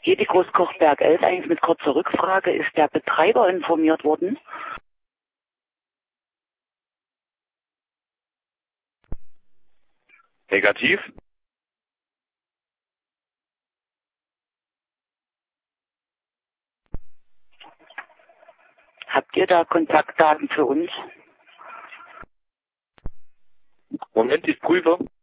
Hedi Großkochberg 11, eigentlich mit kurzer Rückfrage. Ist der Betreiber informiert worden? Negativ. Habt ihr da Kontaktdaten für uns? Moment, ich prüfe.